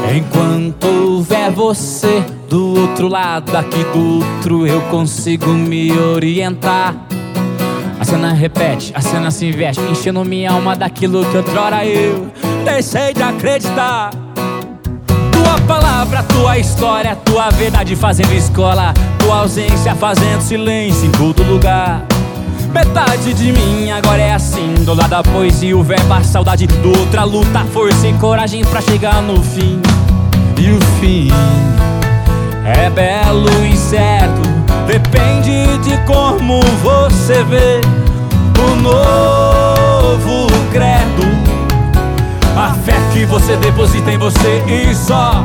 Enquanto houver você do outro lado, aqui do outro eu consigo me orientar. A cena repete, a cena se investe, enchendo minha alma daquilo que outrora eu deixei de acreditar. Tua palavra, tua história, tua verdade fazendo escola, tua ausência fazendo silêncio em todo lugar. Metade de mim agora é assim, do lado da poesia, o verbo, a saudade, do outra luta, força e coragem pra chegar no fim. E o fim é belo e certo, depende de como você vê o novo credo, a fé que você deposita em você. E só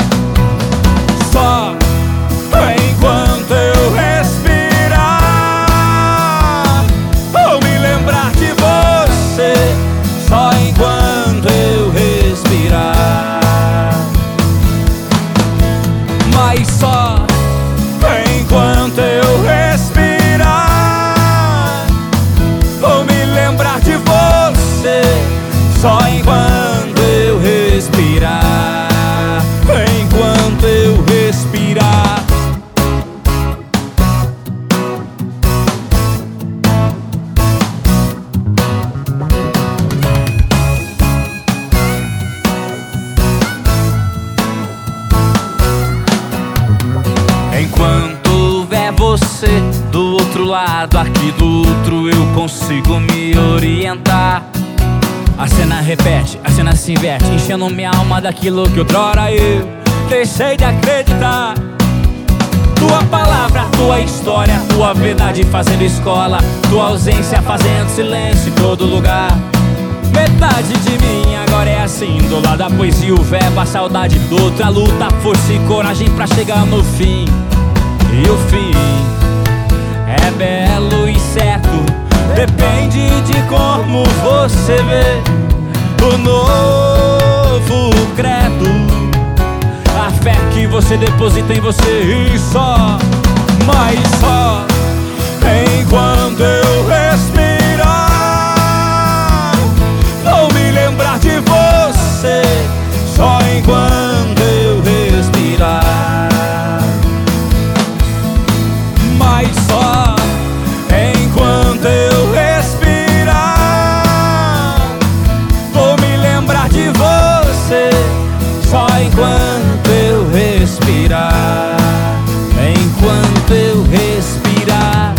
enquanto eu respirar, ou me lembrar de você, só enquanto eu respirar. Mas só enquanto eu respirar, vou me lembrar de você, só enquanto eu respirar. Enquanto eu respirar. Enquanto houver você do outro lado, aqui do outro eu consigo me orientar. A cena repete, a cena se inverte, enchendo minha alma daquilo que outrora eu deixei de acreditar. Tua palavra, tua história, tua verdade fazendo escola, tua ausência fazendo silêncio em todo lugar. Metade de mim agora é assim, do lado da poesia, o verbo, a saudade, do outra luta, força e coragem pra chegar no fim. E o fim é belo e certo, depende de como você vê o novo credo, a fé que você deposita em você. E só, mas só enquanto eu respirar, vou me lembrar de você, só enquanto eu respirar. Mas só enquanto eu respirar, vou me lembrar de você, só enquanto eu respirar. Enquanto eu respirar.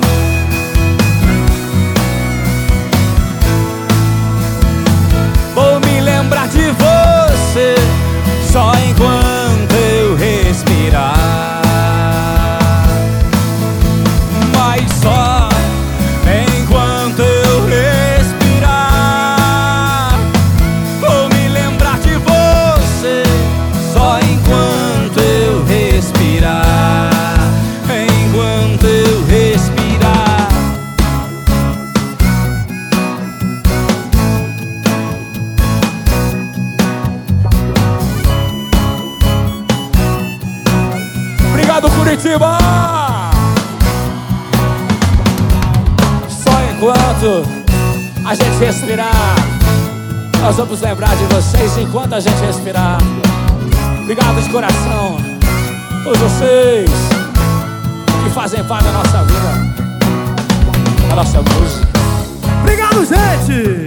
Vou me lembrar de você, só enquanto eu respirar. Mas só enquanto eu respirar, vou me lembrar de você, só enquanto eu respirar. Enquanto eu respirar. Obrigado, Curitiba! Enquanto a gente respirar, nós vamos lembrar de vocês enquanto a gente respirar. Obrigado de coração, todos vocês que fazem parte da nossa vida, da nossa música. Obrigado, gente!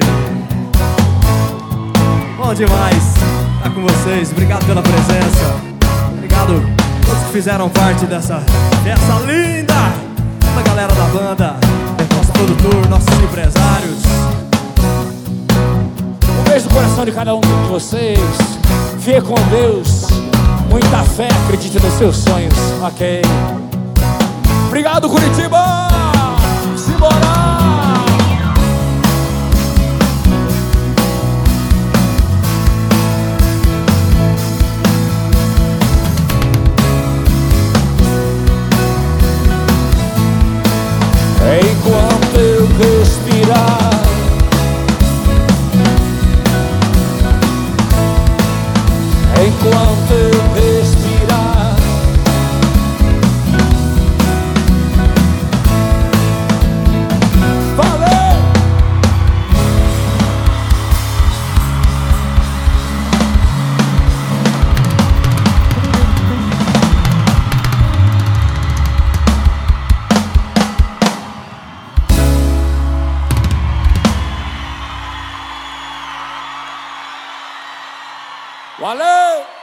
Bom demais estar com vocês, obrigado pela presença. Obrigado a todos que fizeram parte dessa festa linda, a galera da banda, nosso produtor, nossos empresários. Um beijo no coração de cada um de vocês. Fique com Deus, muita fé, acredite nos seus sonhos, ok? Obrigado, Curitiba! Simbora! Enquanto eu respirar, enquanto eu respirar, valeu! Valeu!